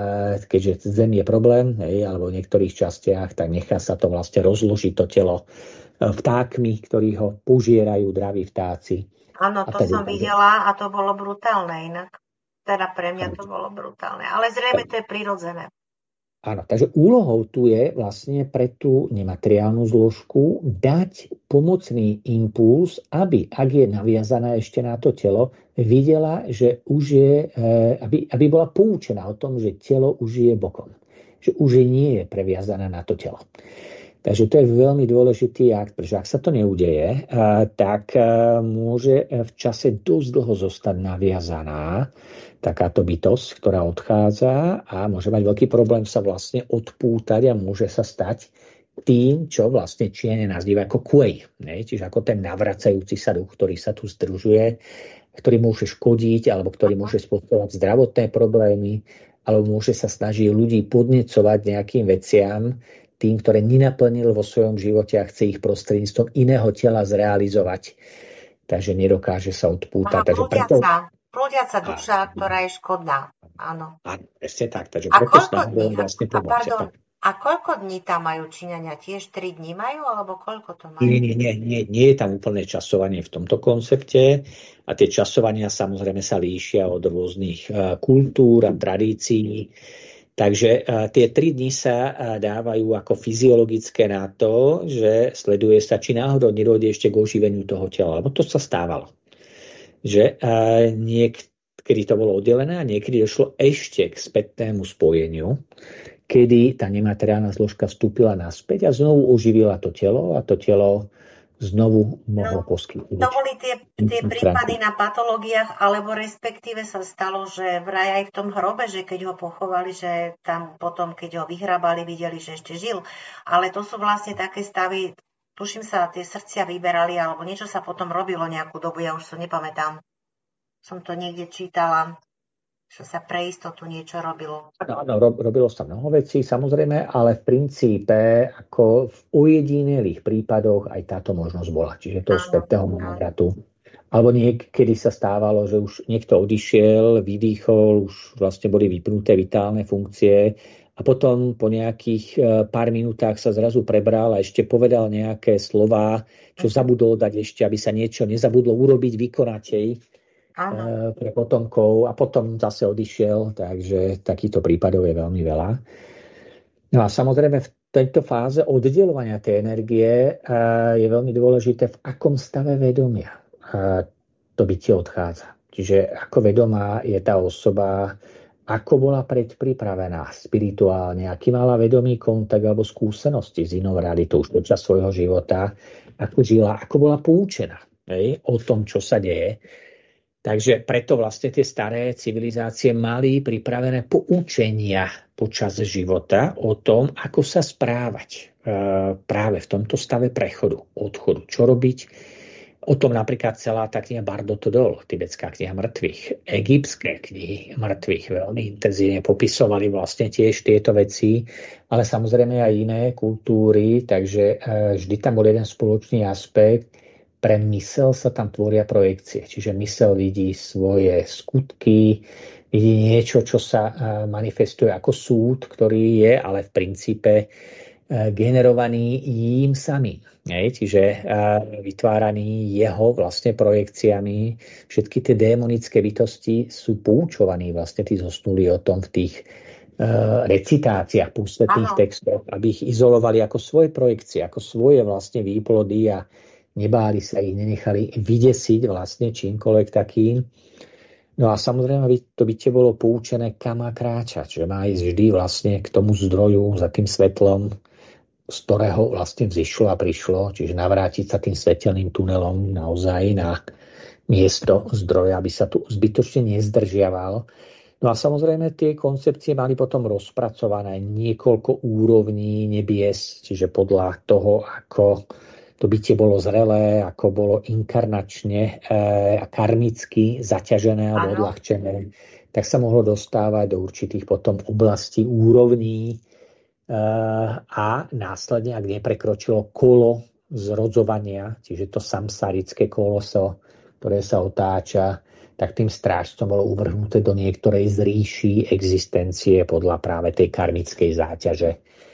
keďže zem je problém, alebo v niektorých častiach, tak nechá sa to vlastne rozložiť to telo vtákmi, ktorí ho požierajú, draví vtáci. Áno, to som videla a to bolo brutálne inak. Teda pre mňa to bolo brutálne. Ale zrejme to je prirodzené. Áno, takže úlohou tu je vlastne pre tú nemateriálnu zložku dať pomocný impuls, aby, ak je naviazaná ešte na to telo, videla, že už je, aby bola poučená o tom, že telo už je bokom. Že už nie je previazaná na to telo. Takže to je veľmi dôležitý akt, pretože ak sa to neudeje, tak môže v čase dosť dlho zostať naviazaná takáto bytosť, ktorá odchádza a môže mať veľký problém sa vlastne odpútať a môže sa stať tým, čo vlastne Číňania nazývajú ako kuej. Čiže ako ten navracajúci sa duch, ktorý sa tu združuje, ktorý môže škodiť alebo ktorý môže spôsobovať zdravotné problémy alebo môže sa snažiť ľudí podnecovať nejakým veciam, tým, ktoré nenaplnil vo svojom živote a chce ich prostredníctvom iného tela zrealizovať. Takže nedokáže sa odpútať. Prúdiaca duša, ktorá je škodná. Áno. Áno, ešte tak. Takže preto snahujem vlastne pomôcť. A koľko dní tam majú Číňania? Tiež 3 dní majú? Alebo koľko to majú? Nie je tam úplné časovanie v tomto koncepte. A tie časovania samozrejme sa líšia od rôznych kultúr a tradícií. Takže tie 3 dni sa dávajú ako fyziologické na to, že sleduje sa, či náhodou nedôjde ešte k oživeniu toho tela. Lebo to sa stávalo. Že niekedy to bolo oddelené a niekedy došlo ešte k spätnému spojeniu, kedy tá nemateriálna zložka vstúpila naspäť a znovu oživila to telo a to telo znovu mohlo poskytnúť. To boli tie prípady na patológiách, alebo respektíve sa stalo, že vraj aj v tom hrobe, že keď ho pochovali, že tam potom, keď ho vyhrabali, videli, že ešte žil. Ale to sú vlastne také stavy, tuším sa, tie srdcia vyberali, alebo niečo sa potom robilo nejakú dobu, ja už sa nepamätám. Som to niekde čítala, že sa pre istotu niečo robilo. Áno, robilo sa mnoho vecí, samozrejme, ale v princípe, ako v ojedinelých prípadoch, aj táto možnosť bola. Čiže toho spätného návratu. Alebo niekedy sa stávalo, že už niekto odišiel, vydýchol, už vlastne boli vypnuté vitálne funkcie a potom po nejakých pár minútach sa zrazu prebral a ešte povedal nejaké slová, čo zabudol dať ešte, aby sa niečo nezabudlo urobiť, vykonať jej pre potomkov a potom zase odišiel, takže takýchto prípadov je veľmi veľa. No a samozrejme v tejto fáze oddelovania tej energie je veľmi dôležité, v akom stave vedomia to bytie odchádza. Čiže ako vedomá je tá osoba, ako bola predpripravená spirituálne, aký mala vedomý kontakt alebo skúsenosti s inou realitou už počas svojho života, ako žila, ako bola poučená o tom, čo sa deje. Takže preto vlastne tie staré civilizácie mali pripravené poučenia počas života o tom, ako sa správať práve v tomto stave prechodu, odchodu. Čo robiť O tom napríklad celá tá kniha Bardo Todol, tibetská kniha mŕtvych, egyptské knihy mŕtvych veľmi intenzívne popisovali vlastne tiež tieto veci, ale samozrejme aj iné kultúry, takže vždy tam bol jeden spoločný aspekt. Pre mysel sa tam tvoria projekcie, čiže mysel vidí svoje skutky, vidí niečo, čo sa manifestuje ako súd, ktorý je ale v princípe generovaný jím samým. Čiže vytváraný jeho vlastne projekciami. Všetky tie démonické bytosti sú poučovaní vlastne tí zosnulí o tom v tých recitáciách púsvetných textov, aby ich izolovali ako svoje projekcie, ako svoje vlastne výplody a nebáli sa ich, nenechali vydesiť vlastne čímkoľvek takým. No a samozrejme to bytie bolo poučené, kam má kráčať, že má ísť vždy vlastne k tomu zdroju, za tým svetlom, z ktorého vlastne vzišlo a prišlo, čiže navrátiť sa tým svetelným tunelom naozaj na miesto zdroja, aby sa tu zbytočne nezdržiaval. No a samozrejme tie koncepcie mali potom rozpracované niekoľko úrovní nebies, čiže podľa toho, ako to bytie bolo zrelé, ako bolo inkarnačne a karmicky zaťažené alebo odľahčené, tak sa mohlo dostávať do určitých potom oblastí úrovní a následne, ak neprekročilo kolo zrodzovania, čiže to samsarické koloso, ktoré sa otáča, tak tým strážcom bolo uvrhnuté do niektorej z ríší existencie podľa práve tej karmickej záťaže,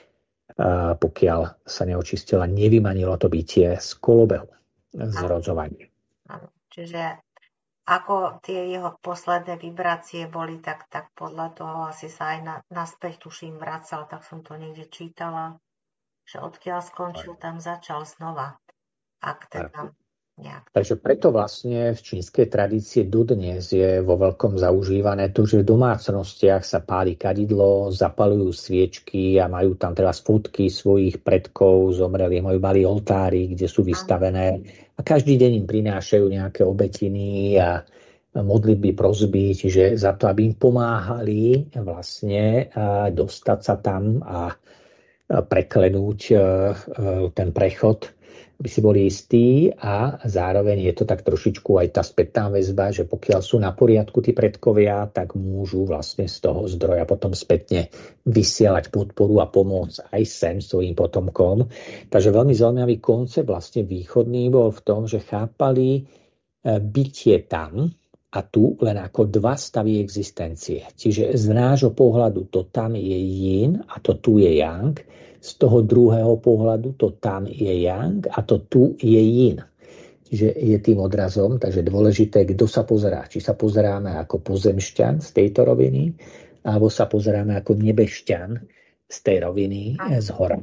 pokiaľ sa neočistila, nevymanilo to bytie z kolobehu zrodzovania. Čiže ako tie jeho posledné vibrácie boli, tak podľa toho asi sa aj naspäť tuším vracal, tak som to niekde čítala, že odkiaľ skončil, tam začal znova. Ak teda nejak. Takže preto vlastne v čínskej tradícii dodnes je vo veľkom zaužívané to, že v domácnostiach sa páli kadidlo, zapalujú sviečky a majú tam teraz fotky svojich predkov zomrelých, majú malý oltári, kde sú vystavené a každý deň im prinášajú nejaké obetiny a modlitby, prosby, čiže za to, aby im pomáhali vlastne dostať sa tam a preklenúť ten prechod, aby si boli istí, a zároveň je to tak trošičku aj tá spätná väzba, že pokiaľ sú na poriadku tí predkovia, tak môžu vlastne z toho zdroja potom spätne vysielať podporu a pomoc aj sem svojim potomkom. Takže veľmi zaujímavý koncept vlastne východný bol v tom, že chápali bytie tam a tu len ako dva stavy existencie. Čiže z nášho pohľadu to tam je yin a to tu je yang. Z toho druhého pohľadu to tam je yang a to tu je yin. Čiže je tým odrazom, takže dôležité, kto sa pozerá. Či sa pozeráme ako pozemšťan z tejto roviny, alebo sa pozeráme ako nebešťan z tej roviny z hora.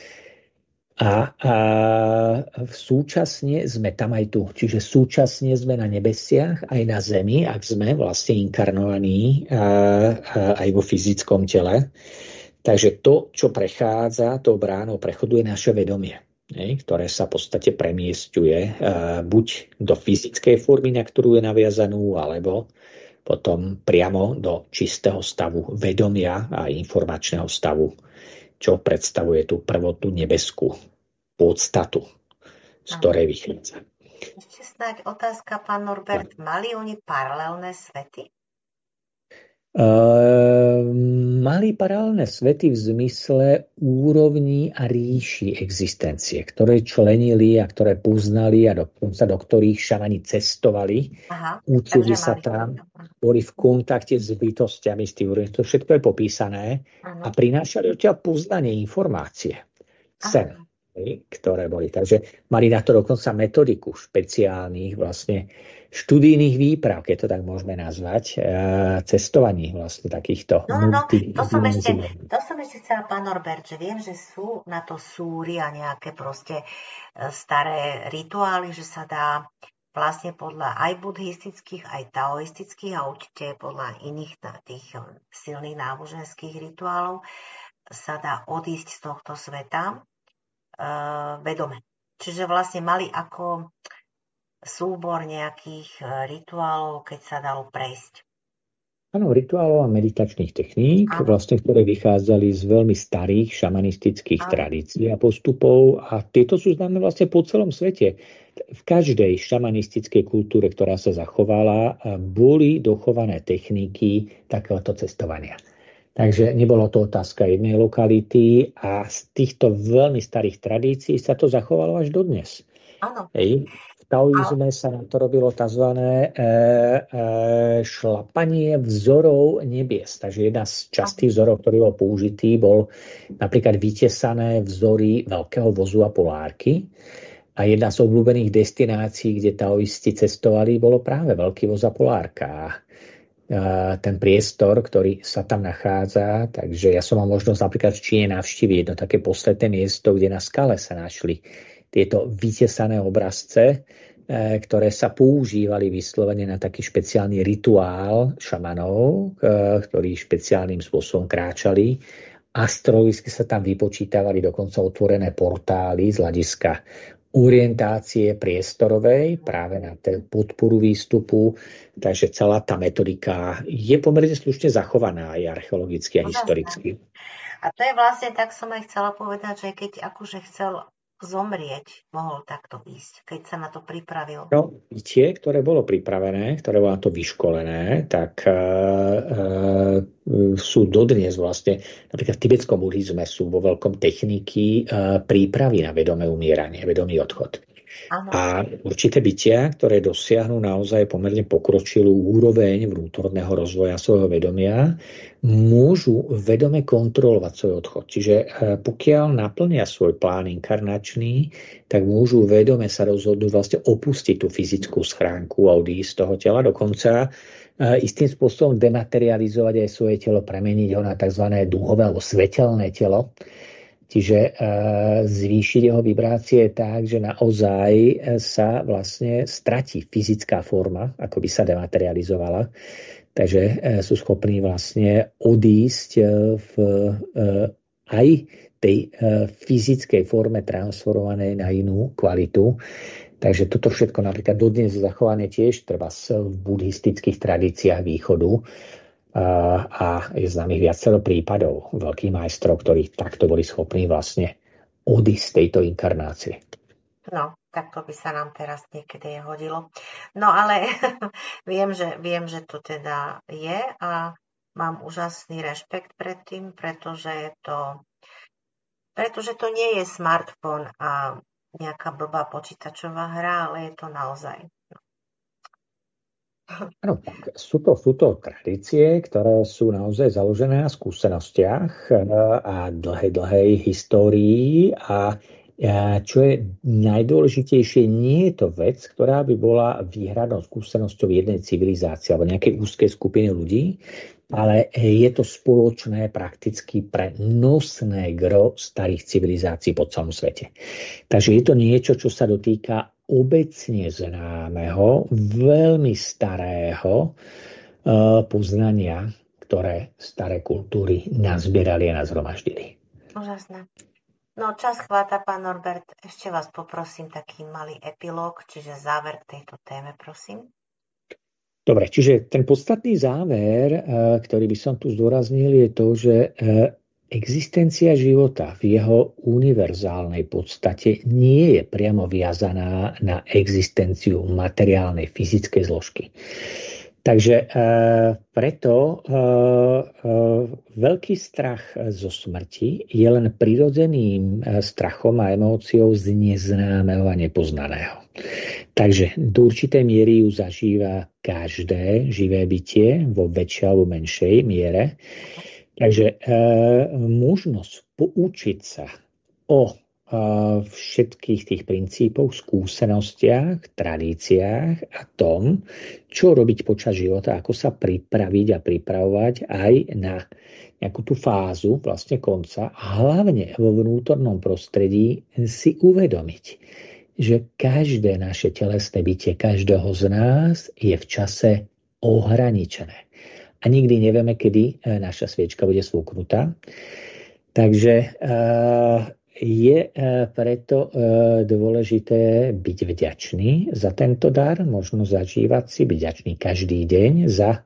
A súčasne sme tam aj tu. Čiže súčasne sme na nebesiach aj na zemi, ak sme vlastne inkarnovaní aj vo fyzickom tele. Takže to, čo prechádza tou bránou prechodu, je naše vedomie, ktoré sa v podstate premiesťuje buď do fyzickej formy, na ktorú je naviazanú, alebo potom priamo do čistého stavu vedomia a informačného stavu, čo predstavuje tú prvotnú nebeskú podstatu, z ktorej vychádza. Ešte snáď otázka, pán Norbert. Mali oni paralelné svety? Mali paralelné svety v zmysle úrovní a ríši existencie, ktoré členili a ktoré poznali a dokonca do ktorých šamani cestovali, učili sa tam, boli v kontakte s bytostiami, s tým, to všetko je popísané a prinášali odtiaľ poznanie, informácie sem, ktoré boli. Takže mali na to dokonca metodiku špeciálnych vlastne študijných výprav, keď to tak môžeme nazvať, cestovaní vlastne takýchto to som ešte chcela, pán Norbert, že viem, že sú na to súry a nejaké proste staré rituály, že sa dá vlastne podľa aj buddhistických, aj taoistických a určite podľa iných tých silných náboženských rituálov sa dá odísť z tohto sveta vedome. Čiže vlastne mali ako súbor nejakých rituálov, keď sa dalo prejsť. Áno, rituálov a meditačných techník, Áno, vlastne, ktoré vychádzali z veľmi starých šamanistických áno, tradícií a postupov a tieto sú známe vlastne po celom svete. V každej šamanistickej kultúre, ktorá sa zachovala, boli dochované techniky takéhoto cestovania. Takže nebolo to otázka jednej lokality a z týchto veľmi starých tradícií sa to zachovalo až dodnes. áno. Hej. V taoizme sa na to robilo tzv. Šlapanie vzorov nebies. Takže jedna z častých vzorov, ktorý bol použitý, bol napríklad vytesané vzory veľkého vozu a polárky. A jedna z obľúbených destinácií, kde taoisti cestovali, bolo práve veľký voz a polárka. Ten priestor, ktorý sa tam nachádza, takže ja som mal možnosť napríklad v Číne navštíviť jedno také posvetné miesto, kde na skale sa našli tieto vytesané obrazce, ktoré sa používali vyslovene na taký špeciálny rituál šamanov, ktorí špeciálnym spôsobom kráčali. Astrologicky sa tam vypočítavali dokonca otvorené portály z hľadiska orientácie priestorovej práve na podporu výstupu. Takže celá tá metodika je pomerne slušne zachovaná aj archeologicky a historicky. A to je vlastne, tak som aj chcela povedať, že keď akože chcel zomrieť, mohol takto ísť, keď sa na to pripravil. No, tie, ktoré bolo pripravené, ktoré bolo na to vyškolené, tak sú dodnes vlastne, napríklad v tibetskom buddhizme sú vo veľkom techniky prípravy na vedomé umieranie, vedomý odchod. Áno. A určité bytia, ktoré dosiahnu naozaj pomerne pokročilú úroveň vnútorného rozvoja svojho vedomia, môžu vedome kontrolovať svoj odchod. Čiže pokiaľ naplnia svoj plán inkarnačný, tak môžu vedome sa rozhodnúť vlastne opustiť tú fyzickú schránku a odísť z toho tela, dokonca istým spôsobom dematerializovať aj svoje telo, premeniť ho na tzv. Duhové alebo svetelné telo. Čiže zvýšiť jeho vibrácie tak, že naozaj sa vlastne stratí fyzická forma, ako by sa dematerializovala. Takže sú schopní vlastne odísť v aj tej fyzickej forme transformovanej na inú kvalitu. Takže toto všetko napríklad dodnes je zachované tiež treba v buddhistických tradíciách východu. A je známych viacero prípadov veľkých majstrov, ktorí takto boli schopní vlastne odísť z tejto inkarnácie. No, tak to by sa nám teraz niekedy hodilo. No ale viem, že to teda je a mám úžasný rešpekt pred tým, pretože to nie je smartfón a nejaká blbá počítačová hra, ale je to naozaj. Áno, sú to tradície, ktoré sú naozaj založené na skúsenostiach a dlhej histórii a čo je najdôležitejšie, nie je to vec, ktorá by bola výhradnou skúsenosťou jednej civilizácie alebo nejakej úzkej skupiny ľudí, ale je to spoločné prakticky pre nosné gro starých civilizácií po celom svete. Takže je to niečo, čo sa dotýka obecne známeho, veľmi starého poznania, ktoré staré kultúry nazbierali a nazhromaždili. Úžasné. No, čas chváta, pán Norbert. Ešte vás poprosím taký malý epilóg, čiže záver tejto téme, prosím. Dobre, čiže ten podstatný záver, ktorý by som tu zdôraznil, je to, že existencia života v jeho univerzálnej podstate nie je priamo viazaná na existenciu materiálnej fyzickej zložky. Takže preto veľký strach zo smrti je len prirodzeným strachom a emóciou z neznámeho a nepoznaného. Takže do určitej miery ju zažíva každé živé bytie vo väčšej alebo menšej miere. Takže možnosť poučiť sa o všetkých tých princípoch, skúsenostiach, tradíciách a tom, čo robiť počas života, ako sa pripraviť a pripravovať aj na nejakú tú fázu vlastne konca a hlavne vo vnútornom prostredí si uvedomiť, že každé naše telesné bytie každého z nás je v čase ohraničené. A nikdy nevieme, kedy naša sviečka bude svúknutá. Takže je preto dôležité byť vďačný za tento dar, možno zažívať si, byť vďačný každý deň za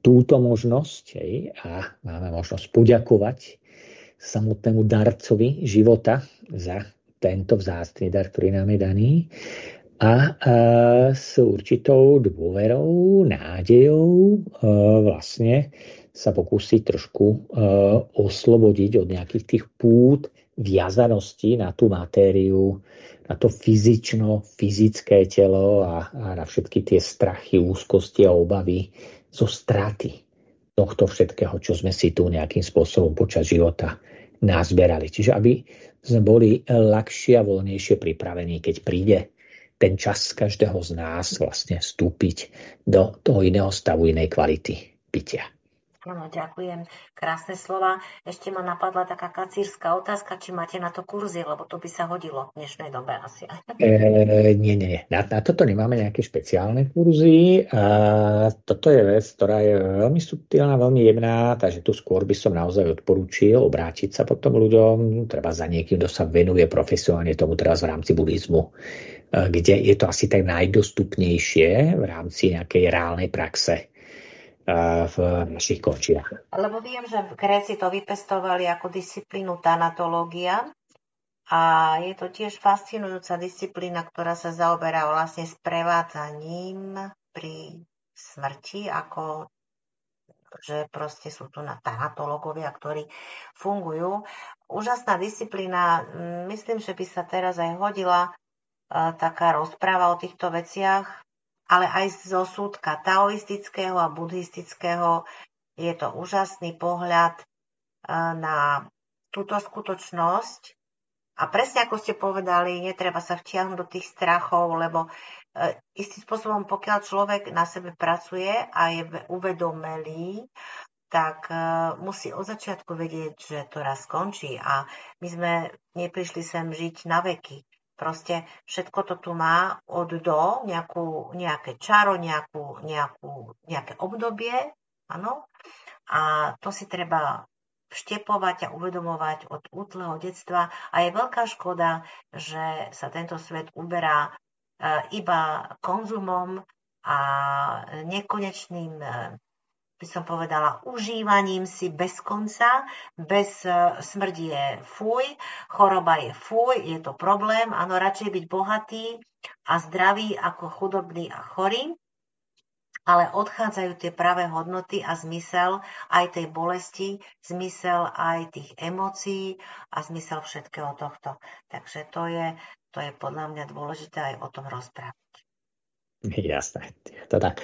túto možnosť a máme možnosť poďakovať samotnému darcovi života za tento vzácny dar, ktorý nám je daný a s určitou dôverou, nádejou vlastne sa pokúsiť trošku oslobodiť od nejakých tých pút viazanosti na tú matériu, na to fyzické telo a na všetky tie strachy, úzkosti a obavy zo straty tohto všetkého, čo sme si tu nejakým spôsobom počas života nazbierali. Čiže aby sme boli ľahšie a voľnejšie pripravení, keď príde ten čas každého z nás vlastne vstúpiť do toho iného stavu, inej kvality bytia. Áno, ďakujem. Krásne slova. Ešte ma napadla taká kacírska otázka, či máte na to kurzy, lebo to by sa hodilo v dnešnej dobe asi. Nie. Na toto nemáme nejaké špeciálne kurzy. Toto je vec, ktorá je veľmi subtilná, veľmi jemná, takže tu skôr by som naozaj odporúčil obrátiť sa potom ľuďom, treba za niekým, kto sa venuje profesionálne tomu teraz v rámci buddhizmu, kde je to asi tak najdostupnejšie v rámci nejakej reálnej praxe v našich kočiach. Lebo viem, že Gréci to vypestovali ako disciplínu tanatológia a je to tiež fascinujúca disciplína, ktorá sa zaoberá vlastne sprevádzaním pri smrti, ako že proste sú tu tanatológovia, ktorí fungujú. Úžasná disciplína, myslím, že by sa teraz aj hodila taká rozpráva o týchto veciach, ale aj zo súdka taoistického a buddhistického je to úžasný pohľad na túto skutočnosť. A presne ako ste povedali, netreba sa vtiahnuť do tých strachov, lebo istým spôsobom, pokiaľ človek na sebe pracuje a je uvedomelý, tak musí od začiatku vedieť, že to raz skončí. A my sme neprišli sem žiť na veky. Proste všetko to tu má od do, nejaké čaro, nejaké obdobie, áno. A to si treba vštepovať a uvedomovať od útleho detstva. A je veľká škoda, že sa tento svet uberá iba konzumom a nekonečným, by som povedala, užívaním si bez konca, bez smrť je fuj, choroba je fuj, je to problém, áno, radšej byť bohatý a zdravý ako chudobný a chorý, ale odchádzajú tie pravé hodnoty a zmysel aj tej bolesti, zmysel aj tých emócií a zmysel všetkého tohto. Takže to je podľa mňa dôležité aj o tom rozprávať. Jasné, to tak.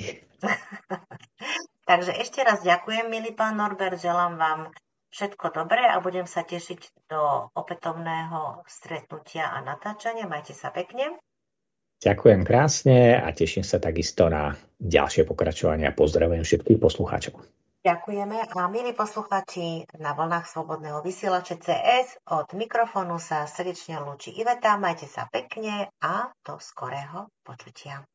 Takže ešte raz ďakujem, milý pán Norbert, želám vám všetko dobré a budem sa tešiť do opätovného stretnutia a natáčania. Majte sa pekne. Ďakujem krásne a teším sa takisto na ďalšie pokračovanie a pozdravujem všetkých poslucháčov. Ďakujeme a milí poslucháči, na vlnách Slobodného vysielače CS od mikrofónu sa srdečne lúči Iveta. Majte sa pekne a do skorého počutia.